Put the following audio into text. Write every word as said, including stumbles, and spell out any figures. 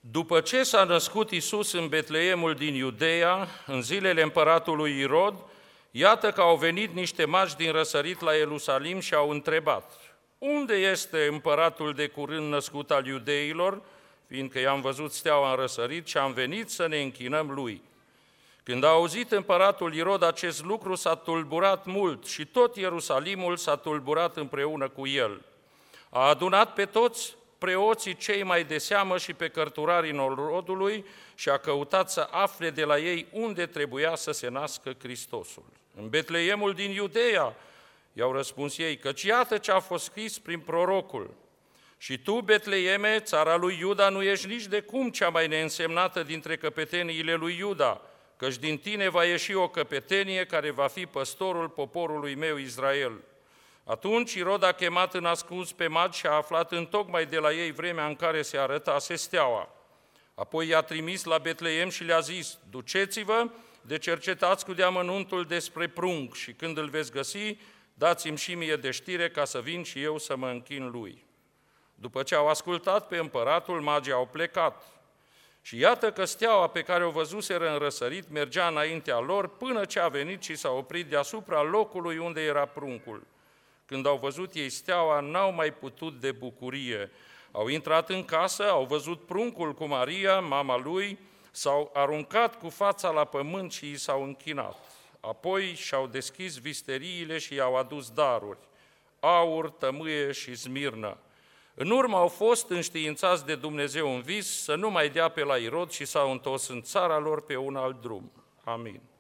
După ce s-a născut Iisus în Betleemul din Iudeea, în zilele împăratului Irod, iată că au venit niște magi din răsărit la Ierusalim și au întrebat: unde este împăratul de curând născut al iudeilor, fiindcă i-am văzut steaua în răsărit și am venit să ne închinăm lui. Când a auzit împăratul Irod acest lucru, s-a tulburat mult și tot Ierusalimul s-a tulburat împreună cu el. A adunat pe toți preoții cei mai de seamă și pe cărturarii norodului și a căutat să afle de la ei unde trebuia să se nască Hristosul. În Betleemul din Iudeea, i-au răspuns ei, căci iată ce a fost scris prin prorocul. Și tu, Betleeme, țara lui Iuda, nu ești nici de cum cea mai neînsemnată dintre căpeteniile lui Iuda, căci din tine va ieși o căpetenie care va fi păstorul poporului meu Israel. Atunci Irod a chemat în ascuns pe magi și a aflat întocmai de la ei vremea în care se arătase steaua. Apoi i-a trimis la Betleem și le-a zis: duceți-vă, de cercetați cu deamănuntul despre prunc și când îl veți găsi, dați-mi și mie de știre ca să vin și eu să mă închin lui. După ce au ascultat pe împăratul, magii au plecat. Și iată că steaua pe care o văzuseră în răsărit mergea înaintea lor până ce a venit și s-a oprit deasupra locului unde era pruncul. Când au văzut ei steaua, n-au mai putut de bucurie. Au intrat în casă, au văzut pruncul cu Maria, mama lui, s-au aruncat cu fața la pământ și i s-au închinat. Apoi și-au deschis visteriile și i-au adus daruri: aur, tămâie și smirnă. În urmă au fost înștiințați de Dumnezeu în vis să nu mai dea pe la Irod și s-au întors în țara lor pe un alt drum. Amin.